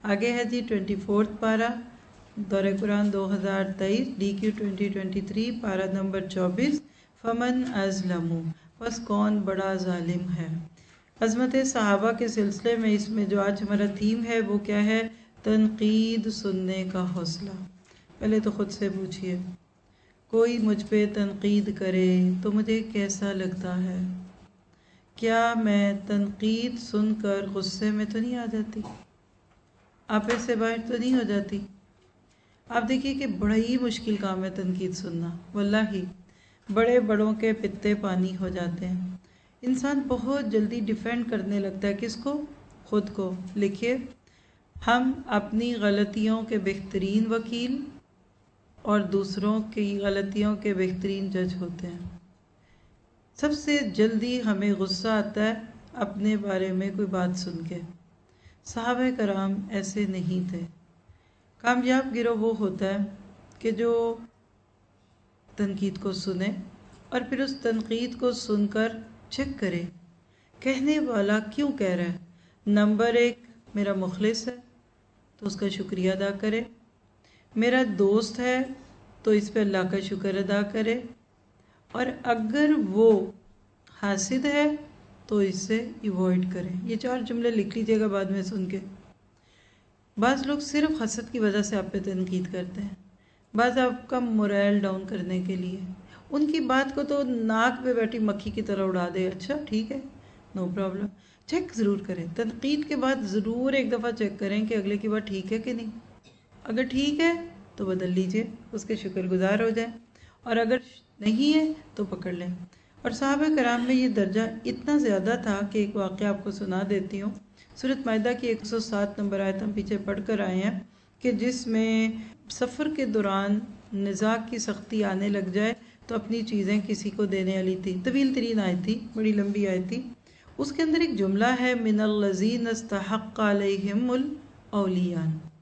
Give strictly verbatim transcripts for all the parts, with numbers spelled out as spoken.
آگے ہے جی twenty fourth پارہ دورہ قرآن دو ہزار تیئیس ڈی کیو ٹوینٹی ٹوینٹی تھری پارہ نمبر چوبیس فمن ازلم، بس کون بڑا ظالم ہے۔ عظمت صحابہ کے سلسلے میں اس میں جو آج ہمارا تھیم ہے وہ کیا ہے؟ تنقید سننے کا حوصلہ۔ پہلے تو خود سے پوچھئے، کوئی مجھ پہ تنقید کرے تو مجھے کیسا لگتا ہے؟ کیا میں تنقید سن کر غصے میں تو نہیں آ جاتی؟ آپے سے باہر تو نہیں ہو جاتی؟ آپ دیکھیے کہ بڑا ہی مشکل کام ہے تنقید سننا، واللہ بڑے بڑوں کے پتے پانی ہو جاتے ہیں۔ انسان بہت جلدی ڈیفینڈ کرنے لگتا ہے، کس کو؟ خود کو۔ لکھیے، ہم اپنی غلطیوں کے بہترین وکیل اور دوسروں کی غلطیوں کے بہترین جج ہوتے ہیں۔ سب سے جلدی ہمیں غصہ آتا ہے اپنے بارے میں کوئی بات سن کے۔ صحابہ کرام ایسے نہیں تھے۔ کامیاب گروہ وہ ہوتا ہے کہ جو تنقید کو سنے اور پھر اس تنقید کو سن کر چیک کرے، کہنے والا کیوں کہہ رہا ہے۔ نمبر ایک، میرا مخلص ہے تو اس کا شکریہ ادا کرے، میرا دوست ہے تو اس پہ اللہ کا شکر ادا کرے، اور اگر وہ حاسد ہے تو اس سے ایوائڈ کرے۔ یہ چار جملے لکھ لیجیے گا بعد میں سن کے۔ بعض لوگ صرف حسد کی وجہ سے آپ پہ تنقید کرتے ہیں، بعض آپ کا مورائل ڈاؤن کرنے کے لیے۔ ان کی بات کو تو ناک پہ بیٹھی مکھی کی طرح اڑا دے، اچھا ٹھیک ہے، نو پرابلم۔ چیک ضرور کریں، تنقید کے بعد ضرور ایک دفعہ چیک کریں کہ اگلے کی بات ٹھیک ہے کہ نہیں۔ اگر ٹھیک ہے تو بدل لیجئے، اس کے شکر گزار ہو جائیں، اور اگر نہیں ہے تو پکڑ لیں۔ اور صحابہ کرام میں یہ درجہ اتنا زیادہ تھا کہ ایک واقعہ آپ کو سنا دیتی ہوں۔ سورۃ مائدہ کی ایک سو سات نمبر آیت ہم پیچھے پڑھ کر آئے ہیں کہ جس میں سفر کے دوران نزاع کی سختی آنے لگ جائے تو اپنی چیزیں کسی کو دینے والی تھی۔ طویل ترین آیت تھی، بڑی لمبی آیت تھی۔ اس کے اندر ایک جملہ ہے، من الذین استحق علیہم الاولیاء،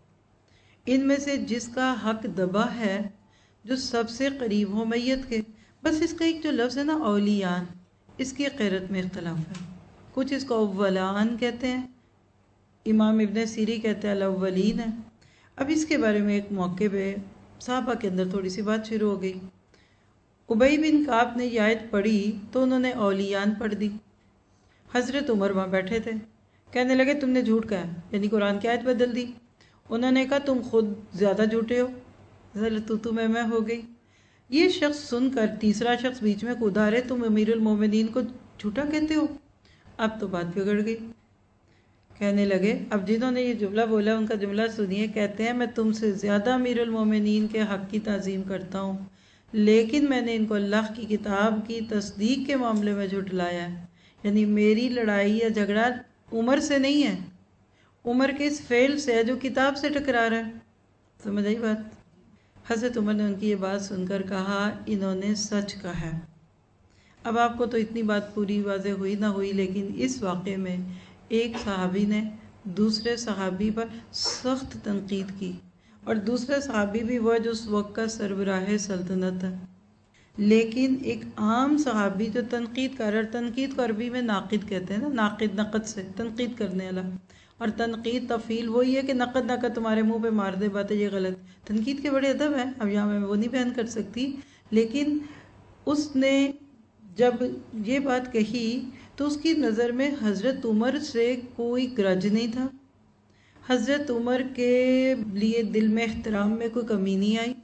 ان میں سے جس کا حق دبا ہے جو سب سے قریب ہو میت کے۔ بس اس کا ایک جو لفظ ہے نا اولیاء، اس کی قرأت میں اختلاف ہے۔ کچھ اس کو اولان کہتے ہیں، امام ابن سیری کہتے ہیں الاولین ہے۔ اب اس کے بارے میں ایک موقع پہ صحابہ کے اندر تھوڑی سی بات شروع ہو گئی۔ ابی بن کعب نے یہ آیت پڑھی تو انہوں نے اولیان پڑھ دی۔ حضرت عمر وہاں بیٹھے تھے، کہنے لگے تم نے جھوٹ کہا، یعنی قرآن کی آیت بدل دی۔ انہوں نے کہا تم خود زیادہ جھوٹے ہو، تو تو میں میں ہو گئی۔ یہ شخص سن کر تیسرا شخص بیچ میں کود آ رہے، تم امیر المومنین کو جھوٹا کہتے ہو۔ اب تو بات بگڑ گئی، کہنے لگے، اب جنہوں نے یہ جملہ بولا ان کا جملہ سنیے۔ کہتے ہیں میں تم سے زیادہ امیر المومنین کے حق کی تعظیم کرتا ہوں، لیکن میں نے ان کو اللہ کی کتاب کی تصدیق کے معاملے میں جھٹلایا ہے۔ یعنی میری لڑائی یا جھگڑا عمر سے نہیں ہے، عمر کے اس فعل سے ہے جو کتاب سے ٹکرا رہا ہے۔ سمجھ آئی بات؟ حضرت عمر نے ان کی یہ بات سن کر کہا انہوں نے سچ کہا ہے۔ اب آپ کو تو اتنی بات پوری واضح ہوئی نہ ہوئی، لیکن اس واقعے میں ایک صحابی نے دوسرے صحابی پر سخت تنقید کی، اور دوسرا صحابی بھی وہ ہے جو اس وقت کا سربراہ سلطنت ہے۔ لیکن ایک عام صحابی جو تنقید کر رہا ہے، تنقید کو عربی میں ناقد کہتے ہیں نا، ناقد نقد سے تنقید کرنے والا، اور تنقید تفعیل وہی ہے کہ نقد نقد تمہارے منہ پہ مار دے باتیں یہ غلط۔ تنقید کے بڑے ادب ہیں، اب یہاں میں وہ نہیں بیان کر سکتی، لیکن اس نے جب یہ بات کہی تو اس کی نظر میں حضرت عمر سے کوئی گرج نہیں تھا، حضرت عمر کے لیے دل میں احترام میں کوئی کمی نہیں آئی،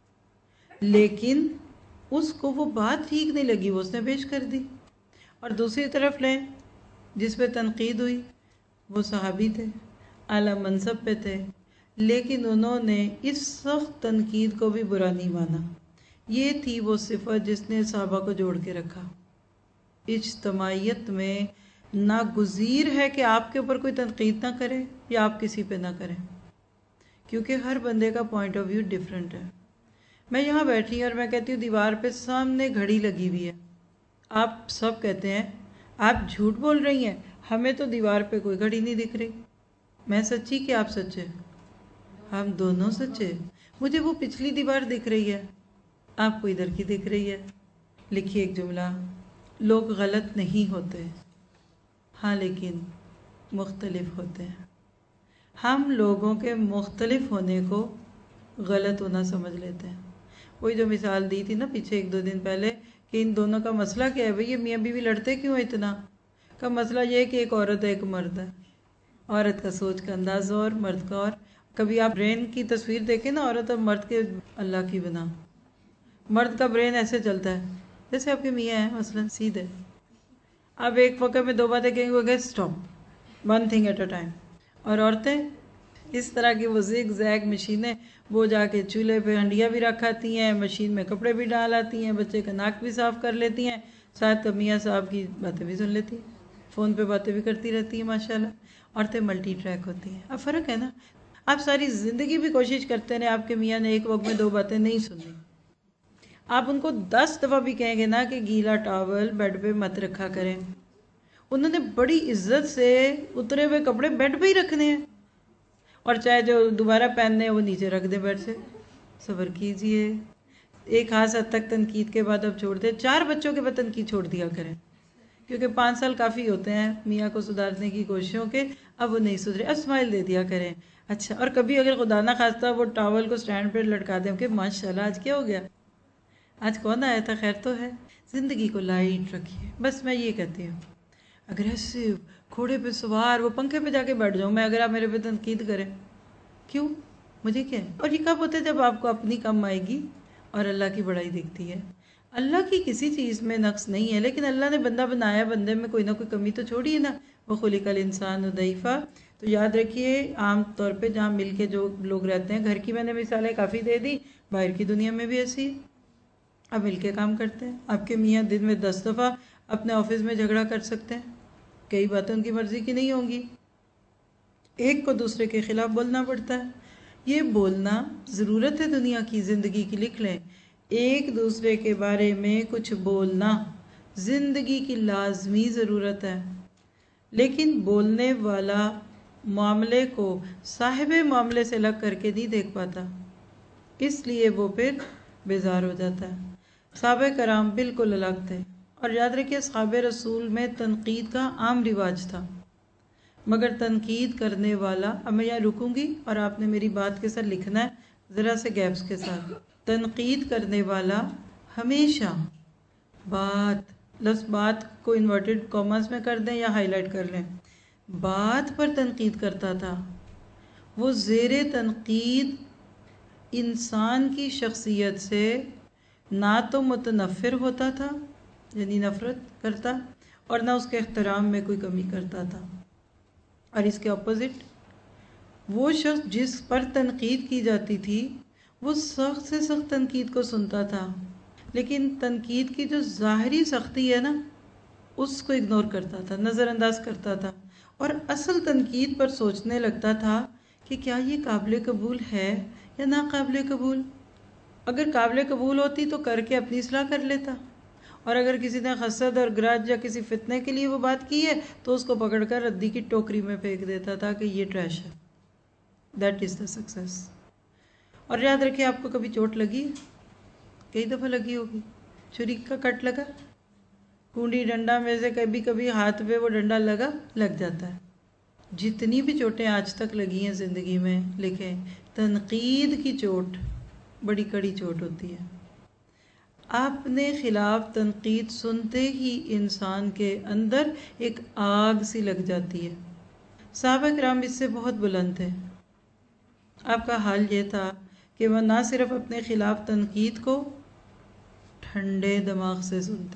لیکن اس کو وہ بات ٹھیک نہیں لگی، وہ اس نے پیش کر دی۔ اور دوسری طرف لیں جس پہ تنقید ہوئی، وہ صحابی تھے، اعلیٰ منصب پہ تھے، لیکن انہوں نے اس سخت تنقید کو بھی برا نہیں مانا۔ یہ تھی وہ صفت جس نے صحابہ کو جوڑ کے رکھا۔ اجتماعیت میں ناگزیر ہے کہ آپ کے اوپر کوئی تنقید نہ کرے یا آپ کسی پہ نہ کریں، کیونکہ ہر بندے کا پوائنٹ آف ویو ڈیفرنٹ ہے۔ میں یہاں بیٹھی اور میں کہتی ہوں دیوار پہ سامنے گھڑی لگی ہوئی ہے، آپ سب کہتے ہیں آپ جھوٹ بول رہی ہیں، ہمیں تو دیوار پہ کوئی گھڑی نہیں دکھ رہی، میں سچی کہ آپ سچے؟ ہم دونوں سچے۔ مجھے وہ پچھلی دیوار دکھ رہی ہے، آپ کو ادھر کی دکھ رہی ہے۔ لکھیے ایک جملہ، لوگ غلط نہیں ہوتے، ہاں لیکن مختلف ہوتے ہیں۔ ہم لوگوں کے مختلف ہونے کو غلط ہونا سمجھ لیتے ہیں. وہی جو مثال دی تھی نا پیچھے ایک دو دن پہلے کہ ان دونوں کا مسئلہ کیا ہے بھئی، یہ میاں بیوی لڑتے کیوں اتنا؟ کا مسئلہ یہ ہے کہ ایک عورت ہے ایک مرد ہے. عورت کا سوچ کا انداز اور مرد کا اور. کبھی آپ برین کی تصویر دیکھیں نا عورت اور مرد کے، اللہ کی بنا. مرد کا برین ایسے چلتا ہے جیسے آپ کے میاں ہیں مثلا سیدھے. اب ایک وقت میں دو باتیں کہیں گے stop, one thing at a time. اور عورتیں اس طرح کی وہ زگ زیگ مشینیں، وہ جا کے چولہے پہ ہنڈیاں بھی رکھ آتی ہیں، مشین میں کپڑے بھی ڈال آتی ہیں، بچے کا ناک بھی صاف کر لیتی ہیں، ساتھ میاں صاحب کی باتیں بھی سن لیتی ہیں، فون پہ باتیں بھی کرتی رہتی ہیں. ماشاءاللہ عورتیں ملٹی ٹریک ہوتی ہیں. اب فرق ہے نا. آپ ساری زندگی بھی کوشش کرتے ہیں آپ کے میاں نے ایک وقت میں دو باتیں نہیں سننی. آپ ان کو دس دفعہ بھی کہیں گے نا کہ گیلا ٹاول بیڈ پہ مت رکھا کریں، انہوں نے بڑی عزت سے اترے ہوئے کپڑے بیڈ پہ ہی رکھنے ہیں، اور چاہے جو دوبارہ پہننے ہیں وہ نیچے رکھ دیں بیڈ سے. صبر کیجئے، ایک خاص حد تک تنقید کے بعد اب چھوڑ دیں. چار بچوں کے بعد تنقید چھوڑ دیا کریں، کیونکہ پانچ سال کافی ہوتے ہیں میاں کو سدھارنے کی کوششوں کے. اب وہ نہیں سدھرے، اب اسمائل دے دیا کریں. اچھا، اور کبھی اگر خدا نہ خواستہ وہ ٹاول کو سٹینڈ پہ لٹکا دیں کہ ماشاءاللہ آج کیا ہو گیا، آج کون آیا تھا، خیر تو ہے. زندگی کو لائٹ رکھیے، بس میں یہ کہتی ہوں. اگریسو گھوڑے پہ سوار، وہ پنکھے پہ جا کے بیٹھ جاؤں میں اگر آپ میرے پہ تنقید کریں. کیوں؟ مجھے کیا ہے؟ اور یہ کب ہوتا ہے؟ جب آپ کو اپنی کم آئے گی اور اللہ کی بڑائی دکھتی ہے. اللہ کی کسی چیز میں نقص نہیں ہے، لیکن اللہ نے بندہ بنایا، بندے میں کوئی نہ کوئی کمی تو چھوڑی ہے نا. وَخُلِقَ الْإِنسَانُ ضَعِيفًا. تو یاد رکھیے عام طور پہ جہاں مل کے جو لوگ رہتے ہیں، گھر کی میں نے مثالیں کافی دے دی، باہر کی دنیا میں بھی ایسی ہے. اب مل کے کام کرتے ہیں. آپ کے میاں دن میں دس دفعہ اپنے آفس میں جھگڑا کر سکتے ہیں، کئی باتیں ان کی مرضی کی نہیں ہوں گی، ایک کو دوسرے کے خلاف بولنا پڑتا ہے. یہ بولنا ضرورت ہے دنیا کی، زندگی کی، لکھ لیں. ایک دوسرے کے بارے میں کچھ بولنا زندگی کی لازمی ضرورت ہے. لیکن بولنے والا معاملے کو صاحب معاملے سے الگ کر کے نہیں دیکھ پاتا، اس لیے وہ پھر بیزار ہو جاتا ہے. صحابہ کرام بالکل الگ تھے. اور یاد رکھیے صحابہ رسول میں تنقید کا عام رواج تھا، مگر تنقید کرنے والا، اب میں یہاں رکوں گی اور آپ نے میری بات کے ساتھ لکھنا ہے ذرا سے گیپس کے ساتھ. تنقید کرنے والا ہمیشہ بات، لفظ بات کو انورٹڈ کاماز میں کر دیں یا ہائی لائٹ کر لیں، بات پر تنقید کرتا تھا. وہ زیر تنقید انسان کی شخصیت سے نہ تو متنفر ہوتا تھا، یعنی نفرت کرتا، اور نہ اس کے احترام میں کوئی کمی کرتا تھا. اور اس کے اپوزٹ وہ شخص جس پر تنقید کی جاتی تھی وہ سخت سے سخت تنقید کو سنتا تھا، لیکن تنقید کی جو ظاہری سختی ہے نا اس کو اگنور کرتا تھا، نظر انداز کرتا تھا، اور اصل تنقید پر سوچنے لگتا تھا کہ کیا یہ قابل قبول ہے یا ناقابل قبول. اگر قابل قبول ہوتی تو کر کے اپنی اصلاح کر لیتا، اور اگر کسی نے حسد اور گرج یا کسی فتنے کے لیے وہ بات کی ہے تو اس کو پکڑ کر ردی کی ٹوکری میں پھینک دیتا تھا کہ یہ ٹریش ہے. That is the success. اور یاد رکھیں آپ کو کبھی چوٹ لگی، کئی دفعہ لگی ہوگی، چھری کا کٹ لگا، کنڈی ڈنڈا میں سے کبھی کبھی ہاتھ پہ وہ ڈنڈا لگا لگ جاتا ہے. جتنی بھی چوٹیں آج تک لگی ہیں زندگی میں، لکھیں تنقید کی چوٹ بڑی کڑی چوٹ ہوتی ہے. اپنے خلاف تنقید سنتے ہی انسان کے اندر ایک آگ سی لگ جاتی ہے. صحابہ کرام اس سے بہت بلند تھے. آپ کا حال یہ تھا کہ وہ نہ صرف اپنے خلاف تنقید کو ٹھنڈے دماغ سے سنتے،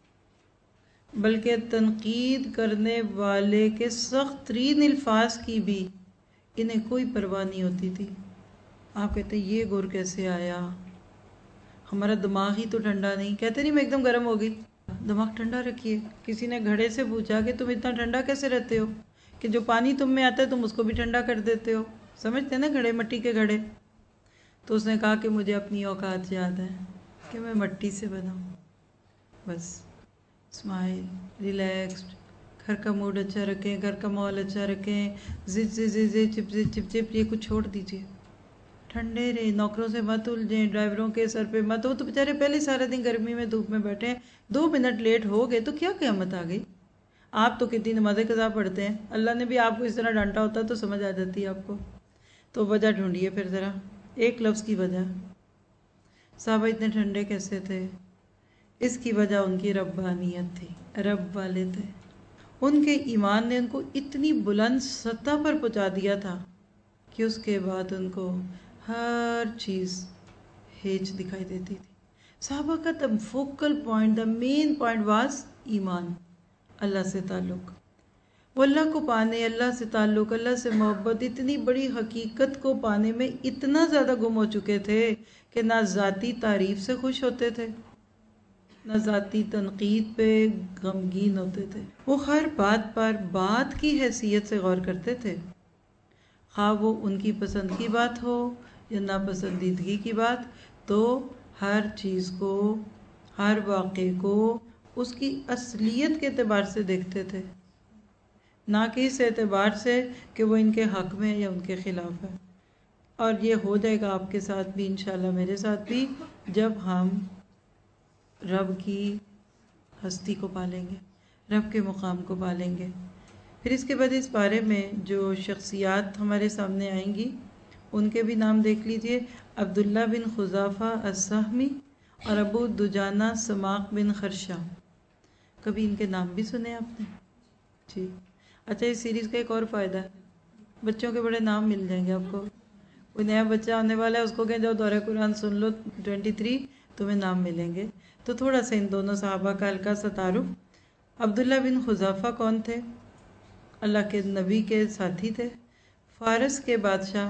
بلکہ تنقید کرنے والے کے سخت ترین الفاظ کی بھی انہیں کوئی پرواہ نہیں ہوتی تھی. آپ کہتے یہ گر کیسے آیا، ہمارا دماغ ہی تو ٹھنڈا نہیں. کہتے نہیں میں ایک دم گرم ہو گئی. دماغ ٹھنڈا رکھیے. کسی نے گھڑے سے پوچھا کہ تم اتنا ٹھنڈا کیسے رہتے ہو، کہ جو پانی تم میں آتا ہے تم اس کو بھی ٹھنڈا کر دیتے ہو. سمجھتے ہیں نا گھڑے، مٹی کے گھڑے. تو اس نے کہا کہ مجھے اپنی اوقات یاد ہے کہ میں مٹی سے بنا ہوں. بس اسمائل، ریلیکسڈ، گھر کا موڈ اچھا رکھیں، گھر کا ماحول اچھا رکھیں. زد زد زد زد چپ چپ چپ چپ یہ کچھ چھوڑ دیجیے. ٹھنڈے رہے، نوکروں سے مت الجھیں، ڈرائیوروں کے سر پہ مت ہو. تو بیچارے پہلے سارا دن گرمی میں دھوپ میں بیٹھے ہیں، دو منٹ لیٹ ہو گئے تو کیا قیامت آ گئی. آپ تو کتنی نماز قضا پڑھتے ہیں، اللہ نے بھی آپ کو اس طرح ڈانٹا ہوتا تو سمجھ آ جاتی ہے آپ کو۔ تو وجہ ڈھونڈیے پھر ذرا، ایک لفظ کی وجہ۔ صحابہ اتنے ٹھنڈے کیسے تھے؟ اس کی وجہ ان کی ربانیت تھی، رب والے تھے۔ ان کے ایمان نے ان کو اتنی بلند سطح پر پہنچا دیا تھا کہ اس کے بعد ان کو ہر چیز ہیچ دکھائی دیتی تھی۔ صحابہ کا the focal point, the main point was ایمان، اللہ سے تعلق۔ وہ اللہ کو پانے، اللہ سے تعلق، اللہ سے محبت، اتنی بڑی حقیقت کو پانے میں اتنا زیادہ گم ہو چکے تھے کہ نہ ذاتی تعریف سے خوش ہوتے تھے، نہ ذاتی تنقید پہ غمگین ہوتے تھے۔ وہ ہر بات پر بات کی حیثیت سے غور کرتے تھے، خواہ وہ ان کی پسند کی بات ہو یا ناپسندیدگی کی بات، تو ہر چیز کو، ہر واقعے کو اس کی اصلیت کے اعتبار سے دیکھتے تھے، نہ کہ اس اعتبار سے کہ وہ ان کے حق میں یا ان کے خلاف ہے۔ اور یہ ہو جائے گا آپ کے ساتھ بھی انشاءاللہ، میرے ساتھ بھی، جب ہم رب کی ہستی کو پالیں گے، رب کے مقام کو پالیں گے۔ پھر اس کے بعد اس بارے میں جو شخصیات ہمارے سامنے آئیں گی ان کے بھی نام دیکھ لیجئے۔ عبداللہ بن خزافہ السہمی اور ابو دجانہ سماق بن خرشہ، کبھی ان کے نام بھی سنے آپ نے؟ جی اچھا، اس سیریز کا ایک اور فائدہ ہے، بچوں کے بڑے نام مل جائیں گے آپ کو۔ کوئی نیا بچہ آنے والا ہے، اس کو کہیں جاؤ دورہ قرآن سن لو ٹوینٹی تھری، تمہیں نام ملیں گے۔ تو تھوڑا سا ان دونوں صحابہ کا ہلکا سا تعارف۔ عبداللہ بن خزافہ کون تھے؟ اللہ کے نبی کے ساتھی تھے، فارس کے بادشاہ،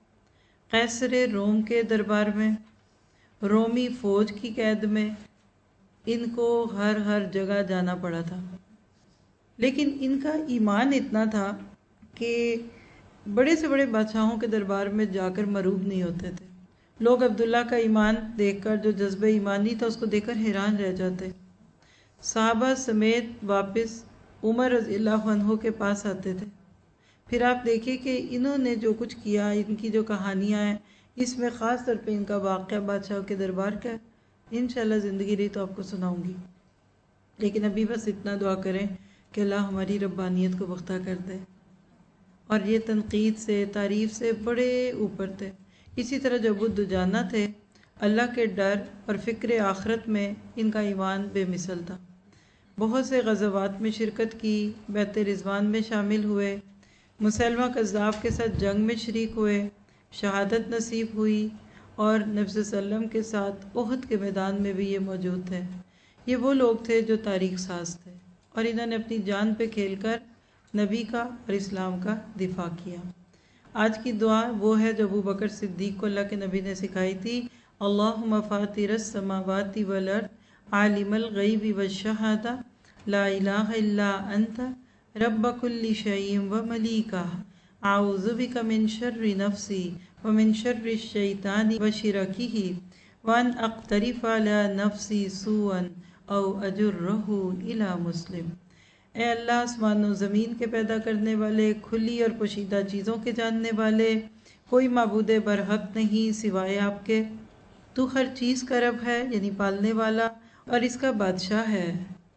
قیصر روم کے دربار میں، رومی فوج کی قید میں، ان کو ہر ہر جگہ جانا پڑا تھا۔ لیکن ان کا ایمان اتنا تھا کہ بڑے سے بڑے بادشاہوں کے دربار میں جا کر مروب نہیں ہوتے تھے۔ لوگ عبداللہ کا ایمان دیکھ کر، جو جذبہ ایمانی تھا، اس کو دیکھ کر حیران رہ جاتے۔ صحابہ سمیت واپس عمر رضی اللہ عنہ کے پاس آتے تھے۔ پھر آپ دیکھیں کہ انہوں نے جو کچھ کیا، ان کی جو کہانیاں ہیں، اس میں خاص طور پہ ان کا واقعہ بادشاہوں کے دربار کا ہے۔ انشاءاللہ زندگی رہی تو آپ کو سناؤں گی، لیکن ابھی بس اتنا دعا کریں کہ اللہ ہماری ربانیت کو پختہ کر دے۔ اور یہ تنقید سے، تعریف سے بڑے اوپر تھے۔ اسی طرح جو ابو دجانہ تھے، اللہ کے ڈر اور فکر آخرت میں ان کا ایمان بے مثل تھا۔ بہت سے غزوات میں شرکت کی، بیعت رضوان میں شامل ہوئے، مسلمہ کذاب کے ساتھ جنگ میں شریک ہوئے، شہادت نصیب ہوئی، اور نبی صلی اللہ علیہ وسلم کے ساتھ احد کے میدان میں بھی یہ موجود تھے۔ یہ وہ لوگ تھے جو تاریخ ساز تھے، اور انہوں نے اپنی جان پہ کھیل کر نبی کا اور اسلام کا دفاع کیا۔ آج کی دعا وہ ہے جو ابو بکر صدیق کو اللہ کے نبی نے سکھائی تھی، اللہم فاطر السماوات والارض عالم الغیب والشہادہ لا الہ الا انت رب کل شیء وملیکہ اعوذ بک من شر نفسی ومن شر الشیطان وشرکہ وان اقترف علی نفسی سوءا او اجرہ الی مسلم۔ اے اللہ، آسمان و زمین کے پیدا کرنے والے، کھلی اور پوشیدہ چیزوں کے جاننے والے، کوئی معبود برحق نہیں سوائے آپ کے، تو ہر چیز کا رب ہے، یعنی پالنے والا، اور اس کا بادشاہ ہے۔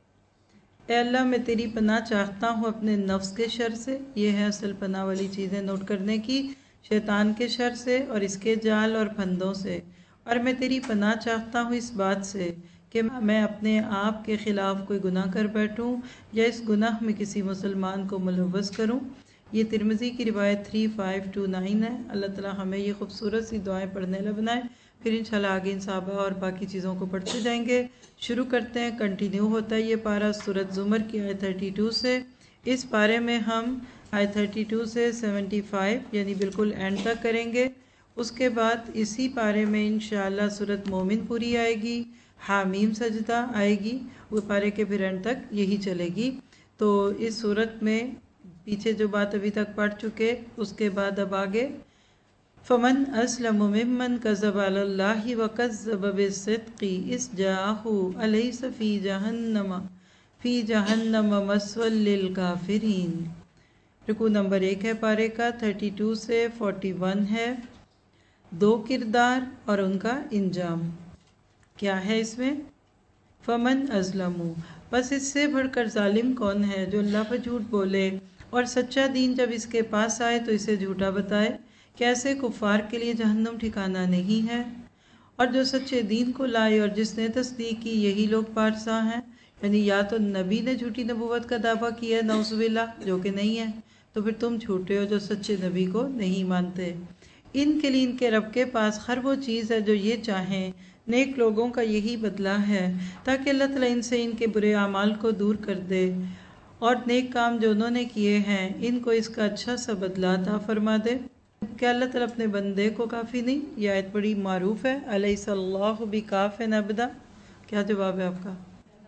اے اللہ، میں تیری پناہ چاہتا ہوں اپنے نفس کے شر سے، یہ ہے اصل پناہ والی چیزیں نوٹ کرنے کی، شیطان کے شر سے اور اس کے جال اور پھندوں سے، اور میں تیری پناہ چاہتا ہوں اس بات سے کہ میں اپنے آپ کے خلاف کوئی گناہ کر بیٹھوں یا اس گناہ میں کسی مسلمان کو ملوث کروں۔ یہ ترمذی کی روایت تین پانچ دو نو ہے۔ اللہ تعالی ہمیں یہ خوبصورت سی دعائیں پڑھنے والا بنائے۔ پھر انشاءاللہ آگے ان صحابہ اور باقی چیزوں کو پڑھتے جائیں گے۔ شروع کرتے ہیں، کنٹینیو ہوتا ہے یہ پارہ سورۃ زمر کی آیت بتیس سے۔ اس پارے میں ہم آیت بتیس سے پچہتر یعنی بالکل اینڈ تک کریں گے۔ اس کے بعد اسی پارے میں انشاءاللہ سورۃ مومن پوری آئے گی، حامیم سجدہ آئے گی، وہ پارے کے پھر اینڈ تک یہی چلے گی۔ تو اس صورت میں پیچھے جو بات ابھی تک پڑھ چکے، اس کے بعد اب آگے فمن اسلم ممن کذب علی اللہ وکذب بالصدق اذ جاءہ الیس فی جہنم فی جہنم مثوی للکافرین۔ رکوع نمبر ایک ہے پارے کا، بتیس سے اکتالیس ہے۔ دو کردار اور ان کا انجام کیا ہے اس میں؟ فمن ازلم، بس اس سے بڑھ کر ظالم کون ہے جو اللہ پر جھوٹ بولے اور سچا دین جب اس کے پاس آئے تو اسے جھوٹا بتائے؟ کیسے کفار کے لیے جہنم ٹھکانہ نہیں ہے؟ اور جو سچے دین کو لائے اور جس نے تصدیق کی یہی لوگ پارسا ہیں۔ یعنی یا تو نبی نے جھوٹی نبوت کا دعویٰ کیا ہے نعوذ باللہ، جو کہ نہیں ہے، تو پھر تم جھوٹے ہو جو سچے نبی کو نہیں مانتے۔ ان کے لیے ان کے رب کے پاس ہر وہ چیز ہے جو یہ چاہیں، نیک لوگوں کا یہی بدلہ ہے، تاکہ اللہ تعالیٰ ان سے ان کے برے اعمال کو دور کر دے اور نیک کام جو انہوں نے کیے ہیں ان کو اس کا اچھا سا بدلہ عطا فرما دے۔ کیا اللہ تعالیٰ اپنے بندے کو کافی نہیں؟ یہ آیت بڑی معروف ہے، الیس اللہ بکاف عبدا۔ کیا جواب ہے آپ کا؟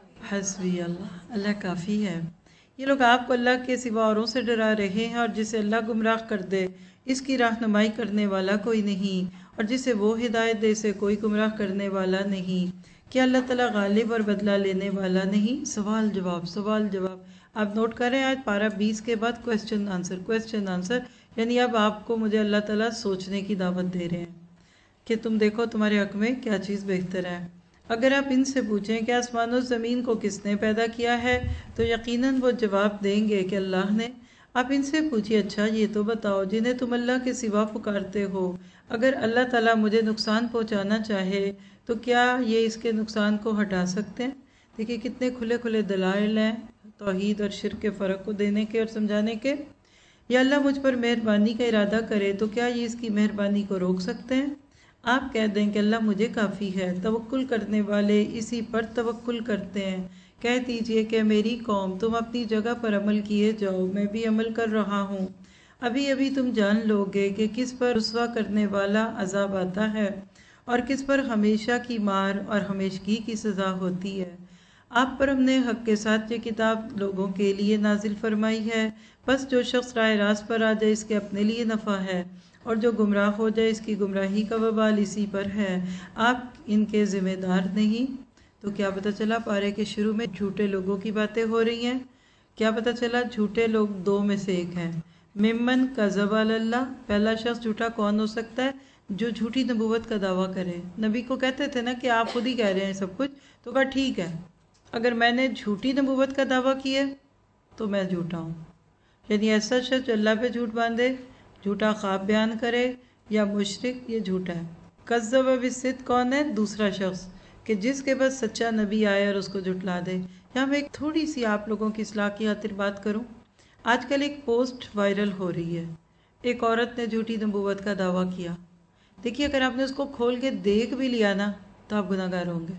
حسبی اللہ، اللہ کافی ہے۔ یہ لوگ آپ کو اللہ کے سوا اوروں سے ڈرا رہے ہیں، اور جسے اللہ گمراہ کر دے اس کی رہنمائی کرنے والا کوئی نہیں، اور جسے وہ ہدایت دے اسے کوئی گمراہ کرنے والا نہیں۔ کیا اللہ تعالیٰ غالب اور بدلہ لینے والا نہیں؟ سوال جواب سوال جواب۔ آپ نوٹ کر رہے ہیں آیت پارہ بیس کے بعد کوسچن آنسر کوسچن آنسر، یعنی اب آپ کو مجھے اللہ تعالیٰ سوچنے کی دعوت دے رہے ہیں کہ تم دیکھو تمہارے حق میں کیا چیز بہتر ہے۔ اگر آپ ان سے پوچھیں کہ آسمان و زمین کو کس نے پیدا کیا ہے تو یقیناً وہ جواب دیں گے کہ اللہ نے۔ آپ ان سے پوچھیے اچھا یہ تو بتاؤ جنہیں تم اللہ کے سوا پکارتے ہو، اگر اللہ تعالیٰ مجھے نقصان پہنچانا چاہے تو کیا یہ اس کے نقصان کو ہٹا سکتے ہیں؟ دیکھیے کتنے کھلے کھلے دلائل ہیں توحید اور شرک کے فرق کو دینے کے اور سمجھانے کے۔ یا اللہ مجھ پر مہربانی کا ارادہ کرے تو کیا یہ اس کی مہربانی کو روک سکتے ہیں؟ آپ کہہ دیں کہ اللہ مجھے کافی ہے، توکل کرنے والے اسی پر توکل کرتے ہیں۔ کہہ دیجئے کہ میری قوم تم اپنی جگہ پر عمل کیے جاؤ، میں بھی عمل کر رہا ہوں، ابھی ابھی تم جان لو گے کہ کس پر رسوا کرنے والا عذاب آتا ہے اور کس پر ہمیشہ کی مار اور ہمیشگی کی سزا ہوتی ہے۔ آپ پر ہم نے حق کے ساتھ یہ کتاب لوگوں کے لیے نازل فرمائی ہے، بس جو شخص راہ راست پر آ جائے اس کے اپنے لیے نفع ہے، اور جو گمراہ ہو جائے اس کی گمراہی کا وبال اسی پر ہے، آپ ان کے ذمہ دار نہیں۔ تو کیا پتہ چلا پارے کے شروع میں جھوٹے لوگوں کی باتیں ہو رہی ہیں؟ کیا پتہ چلا جھوٹے لوگ دو میں سے ایک ہیں۔ ممن کذب علی اللہ، پہلا شخص جھوٹا کون ہو سکتا ہے؟ جو جھوٹی نبوت کا دعویٰ کرے۔ نبی کو کہتے تھے نا کہ آپ خود ہی کہہ رہے ہیں سب کچھ، تو کہا ٹھیک ہے اگر میں نے جھوٹی نبوت کا دعویٰ کیا تو میں جھوٹا ہوں۔ یعنی ایسا شخص جو اللہ پہ جھوٹ باندھے، جھوٹا خواب بیان کرے یا مشرک، یہ جھوٹا ہے۔ کذب بالصدق کون ہے؟ دوسرا شخص کہ جس کے پاس سچا نبی آئے اور اس کو جھٹلا دے۔ یہاں میں ایک تھوڑی سی آپ لوگوں کی اصلاح کی خاطر بات کروں۔ آج کل ایک پوسٹ وائرل ہو رہی ہے، ایک عورت نے جھوٹی نبوت کا دعویٰ کیا۔ دیکھیے اگر آپ نے اس کو کھول کے دیکھ بھی لیا نا تو آپ گناہ گار ہوں گے۔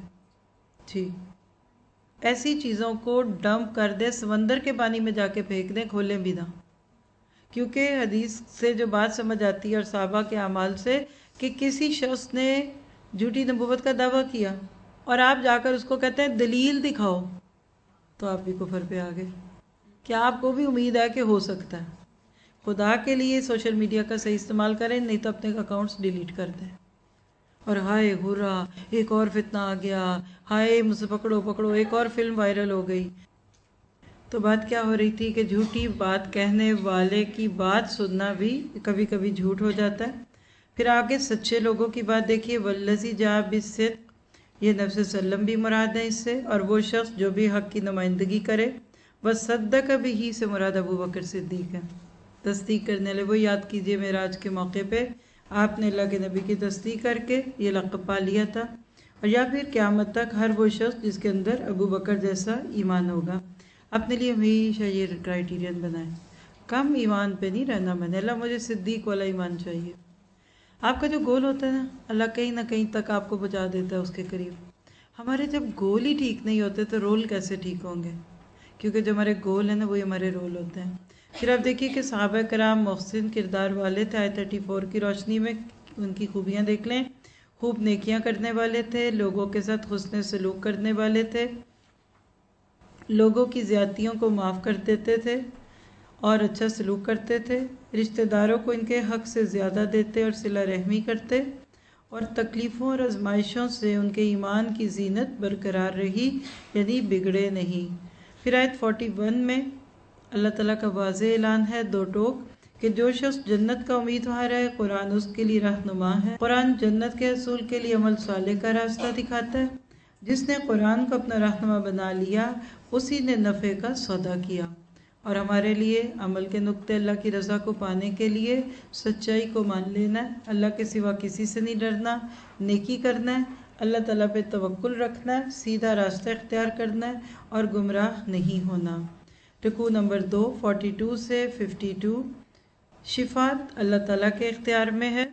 جی، ایسی چیزوں کو ڈمپ کر دیں، سمندر کے پانی میں جا کے پھینک دیں، کھولیں بھی نہ، کیونکہ حدیث سے جو بات سمجھ آتی ہے اور صحابہ کے اعمال سے کہ کسی شخص نے جھوٹی نبوت کا دعویٰ کیا اور آپ جا کر اس کو کہتے ہیں دلیل دکھاؤ، تو آپ بھی کفر پہ آ گئے۔ کیا آپ کو بھی امید ہے کہ ہو سکتا ہے؟ خدا کے لیے سوشل میڈیا کا صحیح استعمال کریں، نہیں تو اپنے اکاؤنٹس ڈیلیٹ کر دیں۔ اور ہائے ہورا ایک اور فتنہ آ گیا، ہائے مجھے پکڑو پکڑو ایک اور فلم وائرل ہو گئی۔ تو بات کیا ہو رہی تھی کہ جھوٹی بات کہنے والے کی بات سننا بھی کبھی کبھی جھوٹ ہو جاتا ہے۔ پھر آگے سچے لوگوں کی بات دیکھیے، والذی جاء بالصدق، یہ نبی صلی اللہ علیہ وسلم بھی مراد ہے اس سے، اور وہ شخص جو بھی حق کی نمائندگی کرے۔ وصدق بہ سے مراد ابو بکر صدیق ہے، تصدیق کرنے والے۔ وہ یاد کیجئے معراج کے موقع پہ آپ نے اللہ کے نبی کی تصدیق کر کے یہ لقب پا لیا تھا۔ اور یا پھر قیامت تک ہر وہ شخص جس کے اندر ابو بکر جیسا ایمان ہوگا۔ اپنے لیے ہمیشہ یہ کرائیٹیرین بنائیں، کم ایمان پہ نہیں رہنا میں نے، اللہ مجھے صدیق والا ایمان چاہیے۔ آپ کا جو گول ہوتا ہے نا، اللہ کہیں نہ کہیں تک آپ کو پہنچا دیتا ہے اس کے قریب۔ ہمارے جب گول ہی ٹھیک نہیں ہوتے تو رول کیسے ٹھیک ہوں گے؟ کیونکہ جو ہمارے گول ہیں نا وہی ہمارے رول ہوتے ہیں۔ پھر آپ دیکھیے کہ صحابہ کرام محسن کردار والے تھے، آیت چوتیس کی روشنی میں ان کی خوبیاں دیکھ لیں۔ خوب نیکیاں کرنے والے تھے، لوگوں کے ساتھ حسن سلوک کرنے والے تھے، لوگوں کی زیادتیوں کو معاف کر دیتے تھے اور اچھا سلوک کرتے تھے، رشتہ داروں کو ان کے حق سے زیادہ دیتے اور صلہ رحمی کرتے، اور تکلیفوں اور آزمائشوں سے ان کے ایمان کی زینت برقرار رہی، یعنی بگڑے نہیں۔ پھر آیت اکتالیس میں اللہ تعالیٰ کا واضح اعلان ہے، دو ٹوک، کہ جو شخص جنت کا امیدوار ہے قرآن اس کے لیے رہنما ہے۔ قرآن جنت کے حصول کے لیے عمل صالح کا راستہ دکھاتا ہے۔ جس نے قرآن کو اپنا رہنما بنا لیا اسی نے نفع کا سودا کیا۔ اور ہمارے لیے عمل کے نقطے اللہ کی رضا کو پانے کے لیے سچائی کو مان لینا ہے، اللہ کے سوا کسی سے نہیں ڈرنا، نیکی کرنا ہے، اللہ تعالیٰ پہ توکل رکھنا ہے، سیدھا راستہ اختیار کرنا ہے اور گمراہ نہیں ہونا۔ رکوع نمبر دو فورٹی ٹو سے ففٹی ٹو۔ شفاعت اللہ تعالیٰ کے اختیار میں ہے۔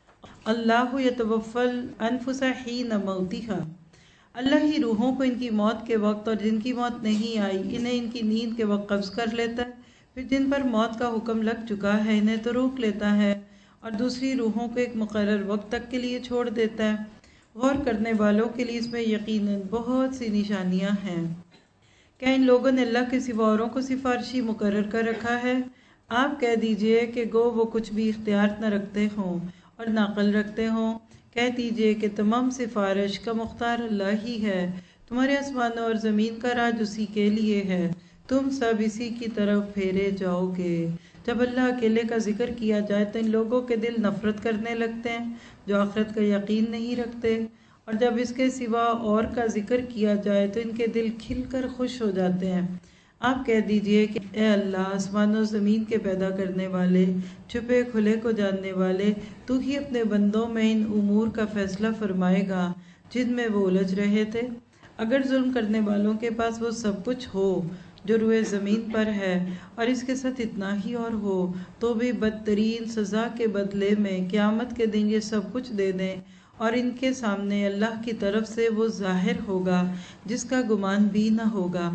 اللہ یتوفی الانفس حین موتہا، اللہ ہی روحوں کو ان کی موت کے وقت اور جن کی موت نہیں آئی انہیں ان کی نیند کے وقت قبض کر لیتا ہے، پھر جن پر موت کا حکم لگ چکا ہے انہیں تو روک لیتا ہے اور دوسری روحوں کو ایک مقرر وقت تک کے لیے چھوڑ دیتا ہے۔ غور کرنے والوں کے لیے اس میں یقیناً بہت سی نشانیاں ہیں۔ کیا ان لوگوں نے اللہ کے سوا اوروں کو سفارشی مقرر کر رکھا ہے؟ آپ کہہ دیجئے کہ گو وہ کچھ بھی اختیار نہ رکھتے ہوں اور نہ عقل رکھتے ہوں۔ کہہ دیجئے کہ تمام سفارش کا مختار اللہ ہی ہے، تمہارے آسمانوں اور زمین کا راج اسی کے لیے ہے، تم سب اسی کی طرف پھیرے جاؤ گے۔ جب اللہ اکیلے کا ذکر کیا جائے تو ان لوگوں کے دل نفرت کرنے لگتے ہیں جو آخرت کا یقین نہیں رکھتے، اور جب اس کے سوا اور کا ذکر کیا جائے تو ان کے دل کھل کر خوش ہو جاتے ہیں۔ آپ کہہ دیجئے کہ اے اللہ آسمان و زمین کے پیدا کرنے والے، چھپے کھلے کو جاننے والے، تو ہی اپنے بندوں میں ان امور کا فیصلہ فرمائے گا جن میں وہ الجھ رہے تھے۔ اگر ظلم کرنے والوں کے پاس وہ سب کچھ ہو جو روئے زمین پر ہے اور اس کے ساتھ اتنا ہی اور ہو تو بھی بدترین سزا کے بدلے میں قیامت کے دن یہ سب کچھ دے دیں اور ان کے سامنے اللہ کی طرف سے وہ ظاہر ہوگا جس کا گمان بھی نہ ہوگا،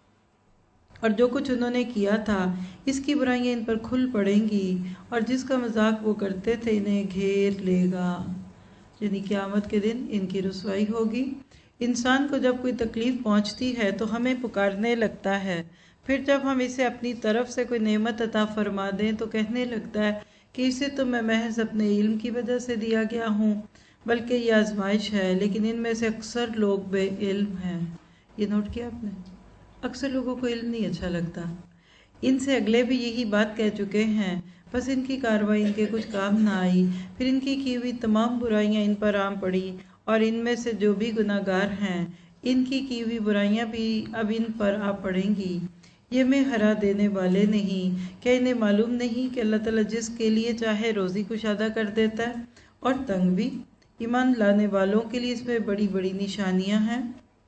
اور جو کچھ انہوں نے کیا تھا اس کی برائیاں ان پر کھل پڑیں گی اور جس کا مذاق وہ کرتے تھے انہیں گھیر لے گا، یعنی قیامت کے دن ان کی رسوائی ہوگی۔ انسان کو جب کوئی تکلیف پہنچتی ہے تو ہمیں پکارنے لگتا ہے، پھر جب ہم اسے اپنی طرف سے کوئی نعمت عطا فرما دیں تو کہنے لگتا ہے کہ اسے تو میں محض اپنے علم کی وجہ سے دیا گیا ہوں، بلکہ یہ آزمائش ہے، لیکن ان میں سے اکثر لوگ بے علم ہیں۔ یہ نوٹ کیا آپ نے؟ اکثر لوگوں کو علم نہیں اچھا لگتا۔ ان سے اگلے بھی یہی بات کہہ چکے ہیں، بس ان کی کارروائی ان کے کچھ کام نہ آئی، پھر ان کی کی ہوئی تمام برائیاں ان پر عام پڑی، اور ان میں سے جو بھی گناہ گار ہیں ان کی کی ہوئی برائیاں بھی اب ان پر آ پڑیں گی۔ یہ میں ہرا دینے والے نہیں، کیا انہیں معلوم نہیں کہ اللہ تعالیٰ جس کے لیے چاہے روزی کشادہ کر دیتا ہے اور تنگ بھی؟ ایمان لانے والوں کے لیے اس میں بڑی بڑی نشانیاں ہیں۔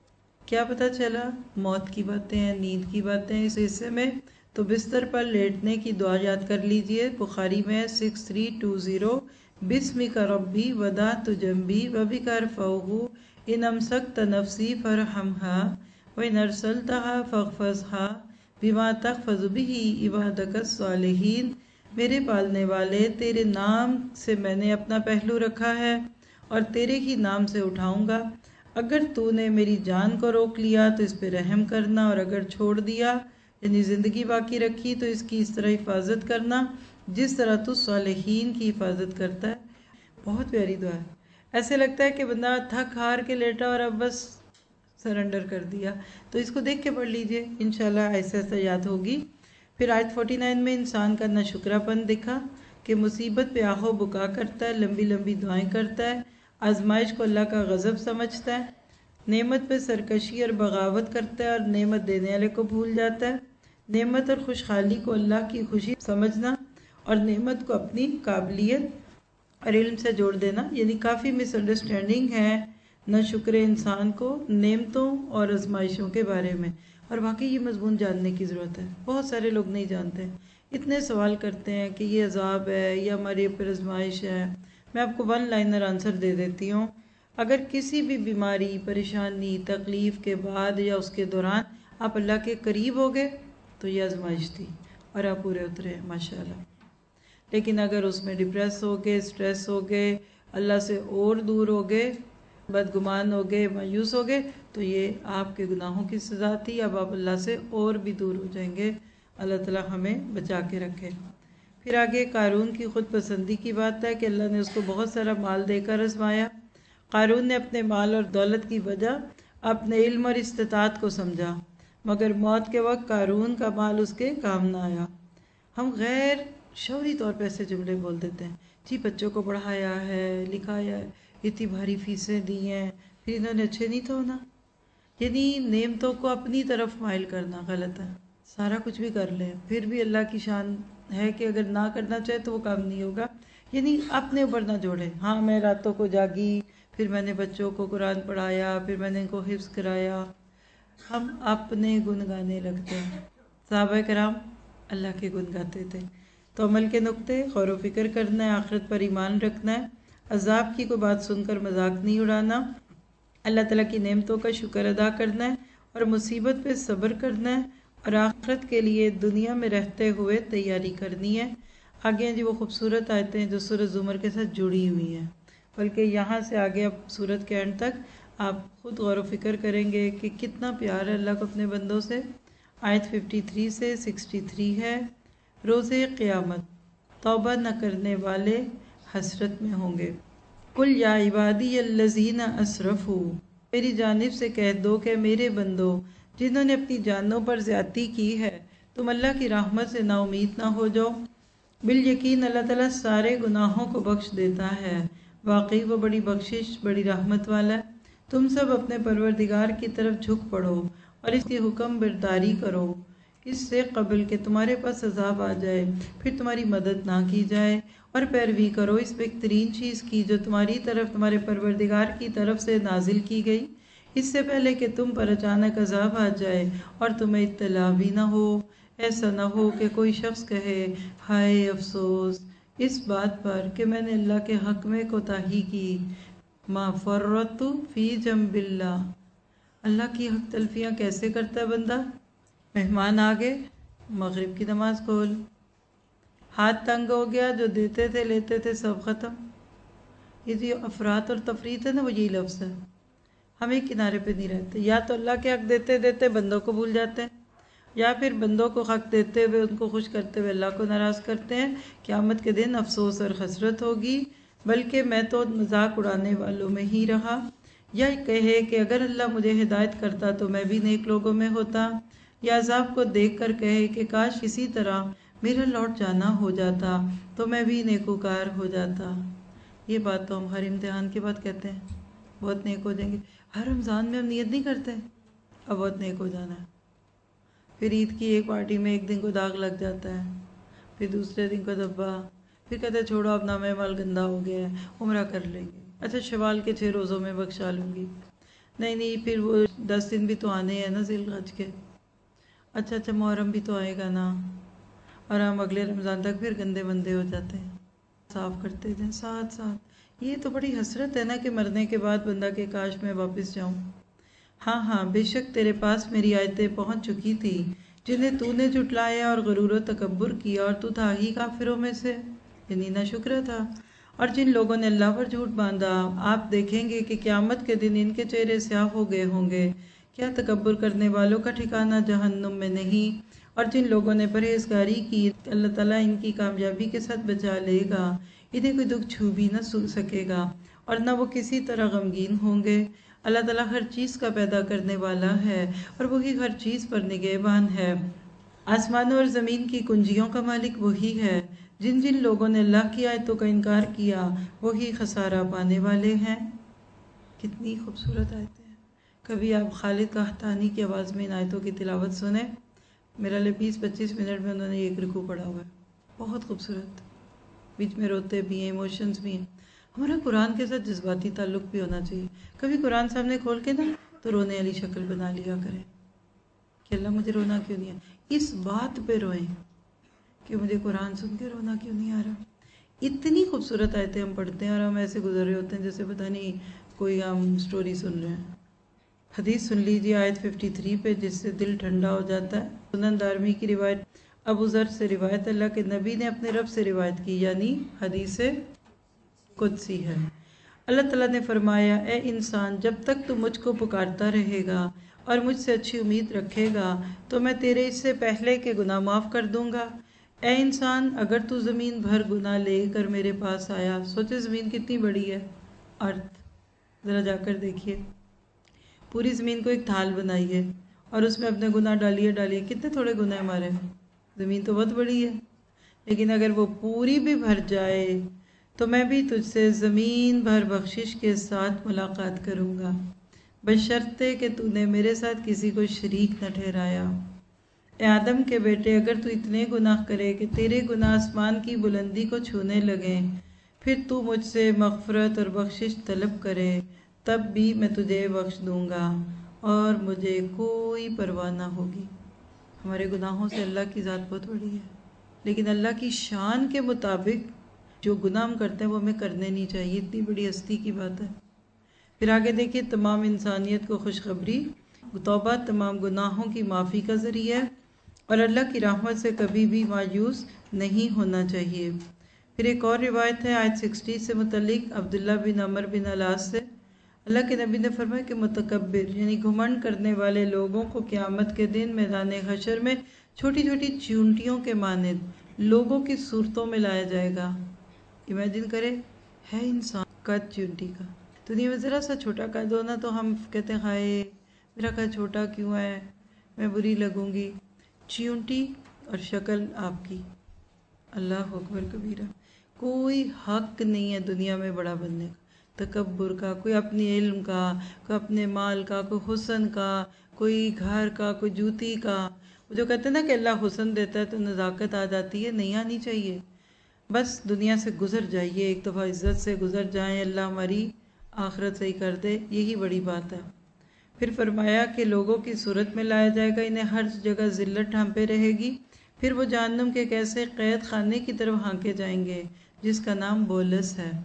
کیا پتہ چلا؟ موت کی باتیں ہیں، نیند کی باتیں ہیں اس حصے میں، تو بستر پر لیٹنے کی دعا یاد کر لیجئے۔ بخاری میں سکس تھری ٹو زیرو، بسمک ربی وضعت جنبی وبک ارفعہ ان امسکت نفسی فرحمہا وان ارسلتہا فاحفظہا بما تحفظ بہ عبادک الصالحین۔ میرے پالنے والے، تیرے نام سے میں نے اپنا پہلو رکھا ہے اور تیرے ہی نام سے اٹھاؤں گا۔ اگر تو نے میری جان کو روک لیا تو اس پہ رحم کرنا، اور اگر چھوڑ دیا یعنی زندگی باقی رکھی تو اس کی اس طرح حفاظت کرنا جس طرح تو صالحین کی حفاظت کرتا ہے۔ بہت پیاری دعا ہے، ایسے لگتا ہے کہ بندہ تھک ہار کے لیٹا اور اب بس سرنڈر کر دیا، تو اس کو دیکھ کے پڑھ لیجئے، انشاءاللہ ایسے ایسے یاد ہوگی۔ پھر آیت فورٹی نائن میں انسان کا ناشکرا پن دکھا کہ مصیبت پہ آہو بکا کرتا ہے، لمبی لمبی دعائیں کرتا ہے، آزمائش کو اللہ کا غضب سمجھتا ہے، نعمت پہ سرکشی اور بغاوت کرتا ہے اور نعمت دینے والے کو بھول جاتا ہے، نعمت اور خوشحالی کو اللہ کی خوشی سمجھنا اور نعمت کو اپنی قابلیت اور علم سے جوڑ دینا، یعنی کافی مس انڈرسٹینڈنگ ہے نہ شکر انسان کو نعمتوں اور آزمائشوں کے بارے میں، اور واقعی یہ مضمون جاننے کی ضرورت ہے، بہت سارے لوگ نہیں جانتے، اتنے سوال کرتے ہیں کہ یہ عذاب ہے یا ہماری پر آزمائش ہے۔ میں آپ کو ون لائنر آنسر دے دیتی ہوں، اگر کسی بھی بیماری، پریشانی، تکلیف کے بعد یا اس کے دوران آپ اللہ کے قریب ہو گئے تو یہ آزمائش تھی اور آپ پورے اترے ماشاءاللہ، لیکن اگر اس میں ڈپریس ہو گئے، سٹریس ہو گئے، اللہ سے اور دور ہو گئے، بدگمان ہو گئے، مایوس ہو گئے، تو یہ آپ کے گناہوں کی سزا تھی، اب آپ اللہ سے اور بھی دور ہو جائیں گے۔ اللہ تعالیٰ ہمیں بچا کے رکھے۔ پھر آگے قارون کی خود پسندی کی بات ہے کہ اللہ نے اس کو بہت سارا مال دے کر آزمایا۔ قارون نے اپنے مال اور دولت کی وجہ اپنے علم اور استطاعت کو سمجھا، مگر موت کے وقت قارون کا مال اس کے کام نہ آیا۔ ہم غیر شعوری طور پہ ایسے جملے بول دیتے ہیں، جی بچوں کو پڑھایا ہے، لکھایا ہے، اتنی بھاری فیسیں دی ہیں، پھر انہوں نے اچھے نہیں تو ہونا، یعنی نعمتوں کو اپنی طرف مائل کرنا غلط ہے. سارا کچھ بھی کر لیں پھر بھی اللہ کی شان ہے کہ اگر نہ کرنا چاہے تو وہ کام نہیں ہوگا. یعنی اپنے اوپر نہ جوڑیں. ہاں میں راتوں کو جاگی، پھر میں نے بچوں کو قرآن پڑھایا، پھر میں نے ان کو حفظ کرایا. ہم اپنے گن گانے لگتے ہیں. صحابہ کرام اللہ کے گن گاتے تھے. تو عمل کے نقطے: غور و فکر کرنا ہے، آخرت پر ایمان رکھنا ہے، عذاب کی کوئی بات سن کر مذاق نہیں اڑانا، اللہ تعالیٰ کی نعمتوں کا شکر ادا کرنا ہے اور مصیبت پہ صبر کرنا ہے، اور آخرت کے لیے دنیا میں رہتے ہوئے تیاری کرنی ہے. آگے ہیں جی وہ خوبصورت آیتیں ہیں جو سورۃ زمر کے ساتھ جڑی ہوئی ہیں، بلکہ یہاں سے آگے اب سورت کے اینڈ تک آپ خود غور و فکر کریں گے کہ کتنا پیار ہے اللہ کو اپنے بندوں سے. آیت ترپن سے اکسٹھ ہے: روز قیامت توبہ نہ کرنے والے حسرت میں ہوں گے. قل یا عبادی الذین اسرفوا، میری جانب سے کہہ دو کہ میرے بندو جنہوں نے اپنی جانوں پر زیادتی کی ہے، تم اللہ کی رحمت سے نا امید نہ ہو جاؤ. بالیقین اللہ تعالیٰ سارے گناہوں کو بخش دیتا ہے، واقعی وہ بڑی بخشش بڑی رحمت والا ہے. تم سب اپنے پروردگار کی طرف جھک پڑو اور اس کی حکم برداری کرو، اس سے قبل کہ تمہارے پاس عذاب آ جائے پھر تمہاری مدد نہ کی جائے، اور پیروی کرو اس بہترین چیز کی جو تمہاری طرف تمہارے پروردگار کی طرف سے نازل کی گئی، اس سے پہلے کہ تم پر اچانک عذاب آ جائے اور تمہیں اطلاع بھی نہ ہو. ایسا نہ ہو کہ کوئی شخص کہے ہائے افسوس اس بات پر کہ میں نے اللہ کے حق میں کوتاہی کی. ما فرطت فی جنب اللہ، اللہ کی حق تلفیاں کیسے کرتا ہے بندہ. مہمان آگے، مغرب کی نماز کھول، ہاتھ تنگ ہو گیا، جو دیتے تھے لیتے تھے سب ختم. یہ جو افراد اور تفریط ہے نا، وہ یہی لفظ ہے. ہم ایک کنارے پہ نہیں رہتے. یا تو اللہ کے حق دیتے دیتے بندوں کو بھول جاتے ہیں، یا پھر بندوں کو حق دیتے ہوئے ان کو خوش کرتے ہوئے اللہ کو ناراض کرتے ہیں. قیامت کے دن افسوس اور حسرت ہوگی، بلکہ میں تو مذاق اڑانے والوں میں ہی رہا. یا کہے کہ اگر اللہ مجھے ہدایت کرتا تو میں بھی نیک لوگوں میں ہوتا. یا عذاب کو دیکھ کر کہے کہ کاش اسی طرح میرا لوٹ جانا ہو جاتا تو میں بھی نیکوکار ہو جاتا. یہ بات تو ہم ہر امتحان کے بعد کہتے ہیں بہت نیک ہو جائیں گے. ہر رمضان میں ہم نیت نہیں کرتے اب بہت نیک ہو جانا ہے. پھر عید کی ایک پارٹی میں ایک دن کو داغ لگ جاتا ہے، پھر دوسرے دن کو دبا، پھر کہتے ہیں چھوڑو اب نام مال گندا ہو گیا ہے، عمرہ کر لیں گے. اچھا شوال کے چھ روزوں میں بخشا لوں گی. نہیں نہیں پھر وہ دس دن بھی تو آنے ہیں نا ذی الحج کے. اچھا اچھا محرم بھی تو آئے گا نا، اور ہم اگلے رمضان تک پھر گندے بندے ہو جاتے ہیں. صاف کرتے تھے ساتھ ساتھ. یہ تو بڑی حسرت ہے نا کہ مرنے کے بعد بندہ کہ کاش میں واپس جاؤں. ہاں ہاں بے شک تیرے پاس میری آیتیں پہنچ چکی تھی جنہیں تو نے جھٹلایا اور غرور و تکبر کیا، اور تو تھا ہی کافروں میں سے، یعنی نہ شکر تھا. اور جن لوگوں نے اللہ پر جھوٹ باندھا آپ دیکھیں گے کہ قیامت کے دن ان کے چہرے سیاہ ہو گئے ہوں گے. کیا تکبر کرنے والوں کا ٹھکانہ جہنم میں نہیں. اور جن لوگوں نے پرہیزگاری کی اللہ تعالیٰ ان کی کامیابی کے ساتھ بچا لے گا، انہیں کوئی دکھ چھو بھی نہ سکے گا اور نہ وہ کسی طرح غمگین ہوں گے. اللہ تعالیٰ ہر چیز کا پیدا کرنے والا ہے اور وہی ہر چیز پر نگہبان ہے. آسمانوں اور زمین کی کنجیوں کا مالک وہی ہے. جن جن لوگوں نے اللہ کی آیتوں کا انکار کیا وہی خسارہ پانے والے ہیں. کتنی خوبصورت آیتیں ہیں. کبھی آپ خالد قحطانی کی آواز میں ان آیتوں کی تلاوت سنیں. میرا لئے بیس پچیس منٹ میں انہوں نے ایک رکوع پڑھا ہوا ہے. بہت خوبصورت، بیچ میں روتے بھی ہیں، ایموشنز بھی ہیں. ہمارا قرآن کے ساتھ جذباتی تعلق بھی ہونا چاہیے. کبھی قرآن سامنے کھول کے نا تو رونے والی شکل بنا لیا کریں کہ اللہ مجھے رونا کیوں نہیں آ. اس بات پہ روئیں کہ مجھے قرآن سن کے رونا کیوں نہیں آ رہا. اتنی خوبصورت آیتیں ہم پڑھتے ہیں اور ہم ایسے گزر رہے ہوتے ہیں جیسے پتہ نہیں کوئی ہم سٹوری سن رہے ہیں. حدیث سن لیجیے آیت ترپن پہ، جس سے دل ٹھنڈا ہو جاتا ہے. سنن دارمی کی روایت، ابو ذر سے روایت، اللہ کے نبی نے اپنے رب سے روایت کی، یعنی حدیث قدسی ہے. اللہ تعالیٰ نے فرمایا اے انسان جب تک تو مجھ کو پکارتا رہے گا اور مجھ سے اچھی امید رکھے گا تو میں تیرے اس سے پہلے کے گناہ معاف کر دوں گا. اے انسان اگر تو زمین بھر گناہ لے کر میرے پاس آیا، سوچے زمین کتنی بڑی ہے، ارتھ ذرا جا کر دیکھیے، پوری زمین کو ایک تھال بنائیے اور اس میں اپنے گناہ ڈالیے ڈالیے کتنے تھوڑے گناہ ہمارے. زمین تو بہت بڑی ہے، لیکن اگر وہ پوری بھی بھر جائے تو میں بھی تجھ سے زمین بھر بخشش کے ساتھ ملاقات کروں گا. بشرطے کہ تو نے میرے ساتھ کسی کو شریک نہ ٹھہرایا۔ اے آدم کے بیٹے، اگر تو اتنے گناہ کرے کہ تیرے گناہ آسمان کی بلندی کو چھونے لگیں، پھر تو مجھ سے مغفرت اور بخشش طلب کرے، تب بھی میں تجھے بخش دوں گا اور مجھے کوئی پرواہ نہ ہوگی۔ ہمارے گناہوں سے اللہ کی ذات بہت بڑی ہے، لیکن اللہ کی شان کے مطابق جو گناہ ہم کرتے ہیں وہ ہمیں کرنے نہیں چاہیے، اتنی بڑی ہستی کی بات ہے۔ پھر آگے دیکھیے، تمام انسانیت کو خوشخبری، توبہ تمام گناہوں کی معافی کا ذریعہ ہے اور اللہ کی رحمت سے کبھی بھی مایوس نہیں ہونا چاہیے۔ پھر ایک اور روایت ہے آیت سکسٹی سے متعلق، عبداللہ بن عمر بن العاص سے، اللہ کے نبی نے فرمایا کہ متکبر یعنی گھمنڈ کرنے والے لوگوں کو قیامت کے دن میدان حشر میں چھوٹی چھوٹی چونٹیوں کے مانند لوگوں کی صورتوں میں لایا جائے گا۔ امیجن کرے، ہے انسان قد چونٹی کا، دنیا میں ذرا سا چھوٹا قد ہونا تو ہم کہتے ہیں ہائے میرا قد چھوٹا کیوں ہے، میں بری لگوں گی۔ چونٹی اور شکل آپ کی، اللہ اکبر کبیرہ، کوئی حق نہیں ہے دنیا میں بڑا بننے کا، تکبر کا، کوئی اپنی علم کا، کوئی اپنے مال کا، کوئی حسن کا، کوئی گھر کا، کوئی جوتی کا۔ وہ جو کہتے ہیں نا کہ اللہ حسن دیتا ہے تو نزاکت آ جاتی ہے، نہیں آنی چاہیے۔ بس دنیا سے گزر جائیے، ایک دفعہ عزت سے گزر جائیں، اللہ ہماری آخرت صحیح کر دے، یہی بڑی بات ہے۔ پھر فرمایا کہ لوگوں کی صورت میں لایا جائے گا، انہیں ہر جگہ ذلت ڈھانپے رہے گی، پھر وہ جہنم کے ایک ایسے قید خانے کی طرف ہانکے جائیں گے جس کا نام بولس ہے،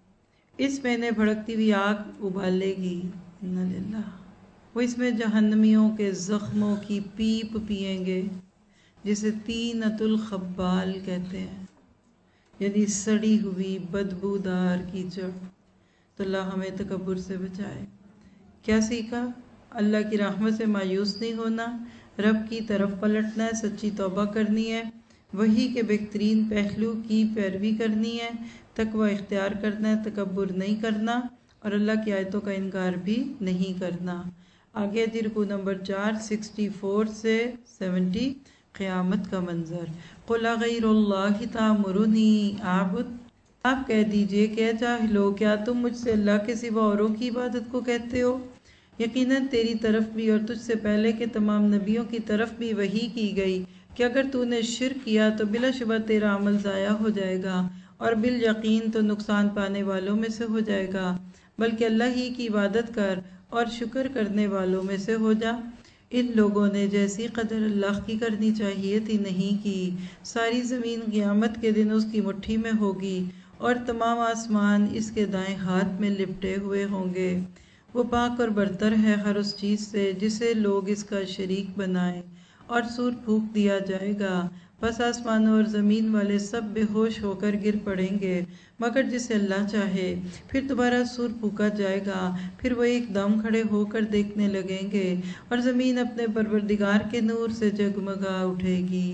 اس میں انہیں بھڑکتی ہوئی آگ ابالے گی، انا للہ۔ وہ اس میں جہنمیوں کے زخموں کی پیپ پئیں گے جسے طینۃ الخبال کہتے ہیں، یعنی سڑی ہوئی بدبودار کیچڑ۔ تو اللہ ہمیں تکبر سے بچائے۔ کیا سیکھا؟ اللہ کی رحمت سے مایوس نہیں ہونا، رب کی طرف پلٹنا ہے، سچی توبہ کرنی ہے، وحی کے بہترین پہلو کی پیروی کرنی ہے، تقوی اختیار کرنا ہے، تکبر نہیں کرنا اور اللہ کی آیتوں کا انکار بھی نہیں کرنا۔ آگے جی رکوع نمبر چار، سکسٹی فور سے سیونٹی، قیامت کا منظر۔ قُلْ غَيْرَ اللَّهِ تَأْمُرُونِي أَعْبُدْ، آپ کہہ دیجئے کہ اے جاہلو، کیا تم مجھ سے اللہ کے سوا اوروں کی عبادت کو کہتے ہو؟ یقیناً تیری طرف بھی اور تجھ سے پہلے کے تمام نبیوں کی طرف بھی وحی کی گئی کہ اگر تو نے شرک کیا تو بلا شبہ تیرا عمل ضائع ہو جائے گا اور بالیقین تو نقصان پانے والوں میں سے ہو جائے گا، بلکہ اللہ ہی کی عبادت کر اور شکر کرنے والوں میں سے ہو جا۔ ان لوگوں نے جیسی قدر اللہ کی کرنی چاہیے تھی نہیں کی۔ ساری زمین قیامت کے دن اس کی مٹھی میں ہوگی اور تمام آسمان اس کے دائیں ہاتھ میں لپٹے ہوئے ہوں گے۔ وہ پاک اور برتر ہے ہر اس چیز سے جسے لوگ اس کا شریک بنائیں، اور سور پھونک دیا جائے گا، بس آسمانوں اور زمین والے سب بے ہوش ہو کر گر پڑیں گے مگر جسے اللہ چاہے۔ پھر دوبارہ سور پھونکا جائے گا، پھر وہ ایک دم کھڑے ہو کر دیکھنے لگیں گے اور زمین اپنے پروردگار کے نور سے جگمگا اٹھے گی۔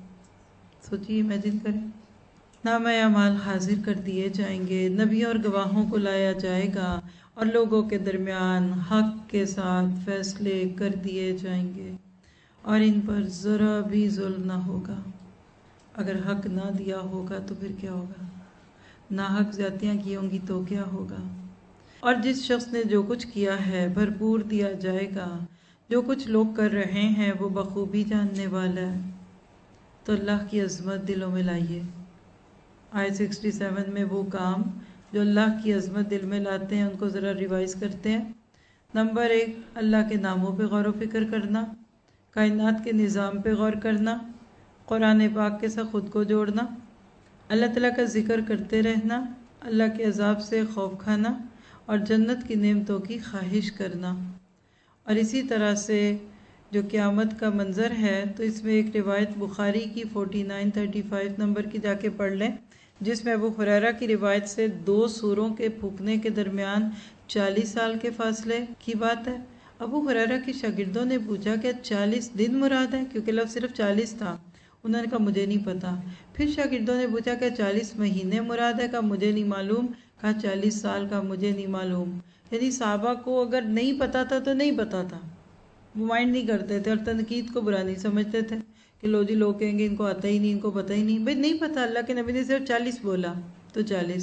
سوچیے، امیجن کریں، نامہ اعمال حاضر کر دیے جائیں گے، نبی اور گواہوں کو لایا جائے گا اور لوگوں کے درمیان حق کے ساتھ فیصلے کر دیے جائیں گے اور ان پر ذرا بھی ظلم نہ ہوگا۔ اگر حق نہ دیا ہوگا تو پھر کیا ہوگا؟ ناحق زیادتیاں کی ہوں گی تو کیا ہوگا؟ اور جس شخص نے جو کچھ کیا ہے بھرپور دیا جائے گا، جو کچھ لوگ کر رہے ہیں وہ بخوبی جاننے والا ہے۔ تو اللہ کی عظمت دلوں میں لائیے۔ آیت سکسٹی سیون میں وہ کام جو اللہ کی عظمت دل میں لاتے ہیں ان کو ذرا ریوائز کرتے ہیں۔ نمبر ایک، اللہ کے ناموں پہ غور و فکر کرنا، کائنات کے نظام پہ غور کرنا، قرآن پاک کے ساتھ خود کو جوڑنا، اللہ تعالیٰ کا ذکر کرتے رہنا، اللہ کے عذاب سے خوف کھانا اور جنت کی نعمتوں کی خواہش کرنا۔ اور اسی طرح سے جو قیامت کا منظر ہے تو اس میں ایک روایت بخاری کی فورٹی نائن تھرٹی فائیو نمبر کی جا کے پڑھ لیں، جس میں ابو ہریرہ کی روایت سے دو سوروں کے پھونکنے کے درمیان چالیس سال کے فاصلے کی بات ہے۔ ابو ہریرہ کی شاگردوں نے پوچھا کہ چالیس دن مراد ہے، کیونکہ لفظ صرف چالیس تھا۔ انہوں نے کہا مجھے نہیں پتا۔ پھر شاگردوں نے پوچھا کہ چالیس مہینے مراد ہے، کہا مجھے نہیں معلوم، کہا چالیس سال کا مجھے نہیں معلوم۔ یعنی صحابہ کو اگر نہیں پتا تھا تو نہیں پتا تھا، وہ مائنڈ نہیں کرتے تھے اور تنقید کو برا نہیں سمجھتے تھے کہ لو جی لوگ کہیں گے ان کو آتا ہی نہیں، ان کو پتہ ہی نہیں۔ بھئی نہیں پتا، اللہ کے نبی نے صرف چالیس بولا تو چالیس۔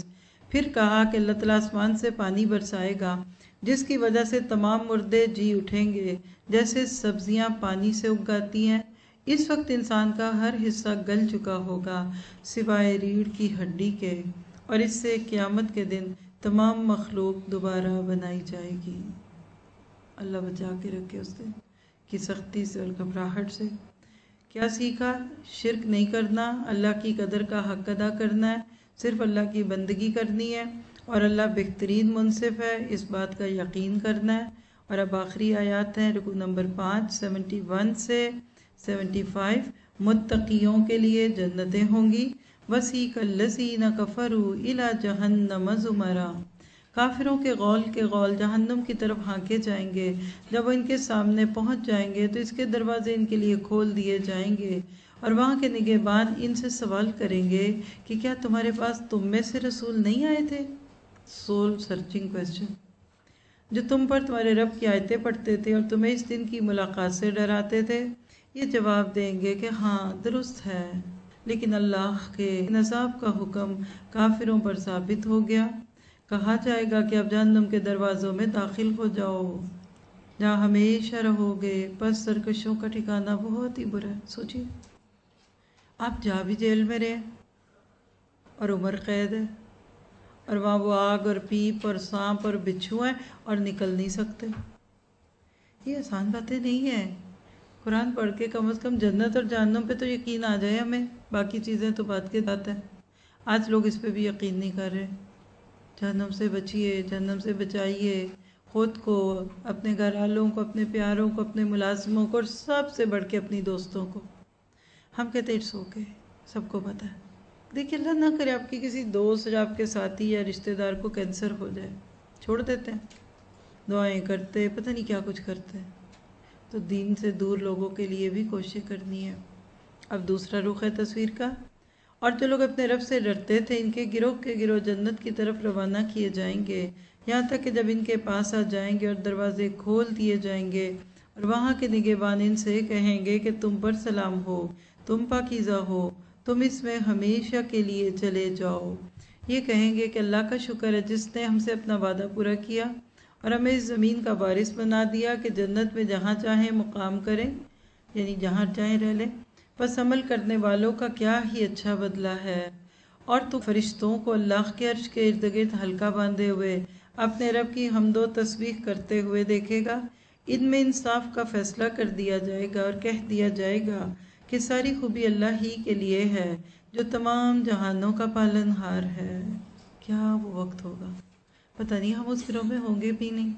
پھر کہا کہ اللہ تعالیٰ آسمان سے پانی برسائے گا جس کی وجہ سے تمام مردے جی اٹھیں گے، جیسے سبزیاں پانی سے اگاتی ہیں۔ اس وقت انسان کا ہر حصہ گل چکا ہوگا سوائے ریڑھ کی ہڈی کے، اور اس سے قیامت کے دن تمام مخلوق دوبارہ بنائی جائے گی۔ اللہ بچا کے رکھے اس دن کی سختی سے اور گھبراہٹ سے۔ کیا سیکھا؟ شرک نہیں کرنا، اللہ کی قدر کا حق ادا کرنا ہے، صرف اللہ کی بندگی کرنی ہے، اور اللہ بہترین منصف ہے، اس بات کا یقین کرنا ہے۔ اور اب آخری آیات ہیں، رکوع نمبر پانچ سیونٹی ون سے سیونٹی فائیو۔ متقیوں کے لیے جنتیں ہوں گی، وَسِیقَ الَّذِینَ کَفَرُوا إِلَىٰ جَہَنَّمَ زُمَرًا۔ کافروں کے غول کے غول جہنم کی طرف ہانکے جائیں گے، جب وہ ان کے سامنے پہنچ جائیں گے تو اس کے دروازے ان کے لیے کھول دیے جائیں گے، اور وہاں کے نگہبان ان سے سوال کریں گے کہ کیا تمہارے پاس تم میں سے رسول نہیں آئے تھے؟ سول سرچنگ کویسچن، جو تم پر تمہارے رب کی آیتیں پڑھتے تھے اور تمہیں اس دن کی ملاقات سے ڈراتے تھے؟ یہ جواب دیں گے کہ ہاں درست ہے، لیکن اللہ کے عذاب کا حکم کافروں پر ثابت ہو گیا۔ کہا جائے گا کہ اب جہنم کے دروازوں میں داخل ہو جاؤ، جہاں ہمیشہ رہو گے، پس سرکشوں کا ٹھکانہ بہت ہی برا ہے۔ سوچیے، آپ جا بھی جیل میں رہے اور عمر قید ہے، اور وہاں وہ آگ اور پیپ اور سانپ اور بچھو ہیں اور نکل نہیں سکتے۔ یہ آسان باتیں نہیں ہیں۔ قرآن پڑھ کے کم از کم جنت اور جہنم پہ تو یقین آ جائے ہمیں، باقی چیزیں تو بات کے بات ہیں۔ آج لوگ اس پہ بھی یقین نہیں کر رہے۔ جہنم سے بچیے، جہنم سے بچائیے خود کو، اپنے گھر والوں کو، اپنے پیاروں کو، اپنے ملازموں کو، اور سب سے بڑھ کے اپنی دوستوں کو۔ ہم کہتے ہیں سو کے سب کو پتہ ہے۔ دیکھیے، اللہ نہ کرے آپ کی کسی دوست یا آپ کے ساتھی یا رشتہ دار کو کینسر ہو جائے، چھوڑ دیتے ہیں، دعائیں کرتے، پتہ نہیں کیا کچھ کرتے ہیں۔ تو دین سے دور لوگوں کے لیے بھی کوشش کرنی ہے۔ اب دوسرا رخ ہے تصویر کا، اور جو لوگ اپنے رب سے ڈرتے تھے ان کے گروہ کے گروہ جنت کی طرف روانہ کیے جائیں گے، یہاں تک کہ جب ان کے پاس آ جائیں گے اور دروازے کھول دیے جائیں گے، اور وہاں کے نگہبان ان سے کہیں گے کہ تم پر سلام ہو، تم پاکیزہ ہو، تم اس میں ہمیشہ کے لیے چلے جاؤ۔ یہ کہیں گے کہ اللہ کا شکر ہے جس نے ہم سے اپنا وعدہ پورا کیا اور ہمیں اس زمین کا وارث بنا دیا کہ جنت میں جہاں چاہیں مقام کریں، یعنی جہاں چاہیں رہ لیں۔ بس عمل کرنے والوں کا کیا ہی اچھا بدلہ ہے۔ اور تو فرشتوں کو اللہ کے عرش کے ارد گرد حلقہ باندھے ہوئے اپنے رب کی حمد و تسبیح کرتے ہوئے دیکھے گا۔ ان میں انصاف کا فیصلہ کر دیا جائے گا اور کہہ دیا جائے گا کہ ساری خوبی اللہ ہی کے لیے ہے جو تمام جہانوں کا پالن ہار ہے۔ کیا وہ وقت ہوگا، پتہ نہیں ہم اس گروہ میں ہوں گے بھی نہیں۔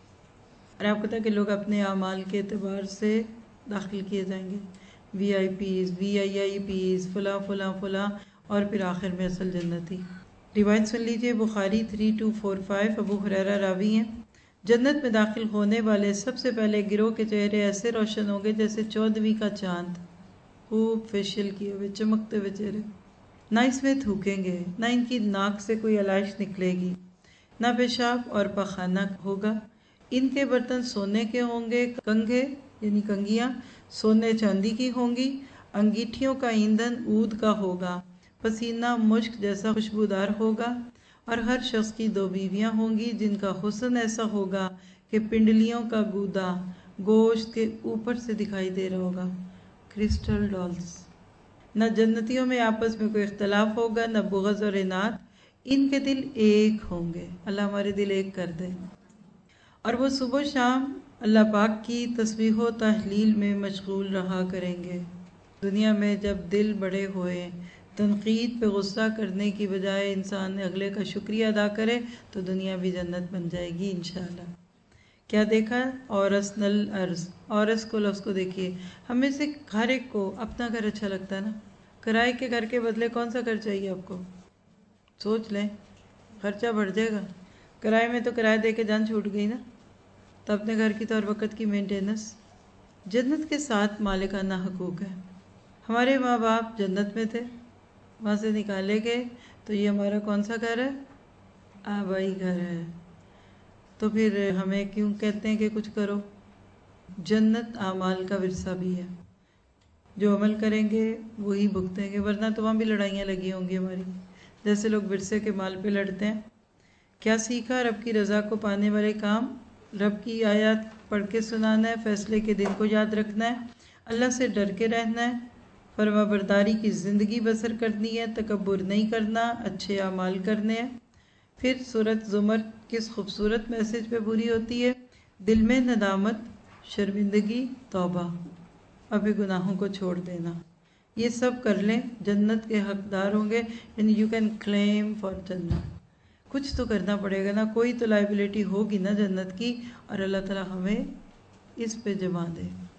اور آپ کو پتہ کہ لوگ اپنے اعمال کے اعتبار سے داخل کیے جائیں گے، وی I Ps, we I I Ps, فلاں فلاں فلاں، اور پھر آخر میں اصل جنتی۔ روایت سن لیجئے، Bukhari three two four five, Abu Hurairah راوی ہیں۔ جنت میں داخل ہونے والے سب سے پہلے گروہ کے چہرے ایسے روشن ہوں گے جیسے چودھویں کا چاند، خوب فیشیل کیے ہوئے چمکتے ہوئے چہرے۔ نہ اس میں تھوکیں گے، نہ ان کی ناک سے کوئی علائش نکلے گی، نہ پیشاب اور پخانہ ہوگا۔ ان کے برتن سونے کے ہوں گے، کنگھے یعنی کنگیاں سونے چاندی کی ہوں گی، انگیٹھیوں کا ایندھن عود کا ہوگا، پسینہ مشک جیسا خوشبودار ہوگا، اور ہر شخص کی دو بیویاں ہوں گی جن کا حسن ایسا ہوگا کہ پنڈلیوں کا گودا گوشت کے اوپر سے دکھائی دے رہا ہوگا، کرسٹل ڈالز۔ نہ جنتیوں میں آپس میں کوئی اختلاف ہوگا، نہ بغض اور عناد، ان کے دل ایک ہوں گے۔ اللہ ہمارے دل ایک کر دے۔ اور وہ صبح و شام اللہ پاک کی تسبیح و تحلیل میں مشغول رہا کریں گے۔ دنیا میں جب دل بڑے ہوئے، تنقید پہ غصہ کرنے کی بجائے انسان اگلے کا شکریہ ادا کرے تو دنیا بھی جنت بن جائے گی انشاءاللہ۔ کیا دیکھا؟ اورس نل ارض، اورس کو لفظ کو دیکھیے۔ ہمیں سے ہر ایک کو اپنا گھر اچھا لگتا ہے نا؟ کرائے کے گھر کے بدلے کون سا گھر چاہیے آپ کو؟ سوچ لیں، خرچہ بڑھ جائے گا۔ کرائے میں تو کرایہ دے کے جان چھوٹ گئی نا، تو اپنے گھر کی تو ہر وقت کی مینٹیننس۔ جنت کے ساتھ مالکانہ حقوق ہے۔ ہمارے ماں باپ جنت میں تھے، وہاں سے نکالے گئے، تو یہ ہمارا کون سا گھر ہے؟ آبائی گھر ہے۔ تو پھر ہمیں کیوں کہتے ہیں کہ کچھ کرو؟ جنت اعمال کا ورثہ بھی ہے، جو عمل کریں گے وہی بھگتیں گے، ورنہ تو وہاں بھی لڑائیاں لگی ہوں گی ہماری، جیسے لوگ ورثے کے مال پہ لڑتے ہیں۔ کیا سیکھا؟ رب کی رضا کو پانے والے کام، رب کی آیات پڑھ کے سنانا ہے، فیصلے کے دن کو یاد رکھنا ہے، اللہ سے ڈر کے رہنا ہے، فرما برداری کی زندگی بسر کرنی ہے، تکبر نہیں کرنا، اچھے اعمال کرنے ہیں۔ پھر سورۃ زمر کس خوبصورت میسج پہ پوری ہوتی ہے؟ دل میں ندامت، شرمندگی، توبہ، اب گناہوں کو چھوڑ دینا۔ یہ سب کر لیں، جنت کے حقدار ہوں گے، یعنی یو کین کلیم فار جنت۔ کچھ تو کرنا پڑے گا نا، کوئی تو لائبلٹی ہوگی نا جنت کی، اور اللہ تعالیٰ ہمیں اس پہ جما دے۔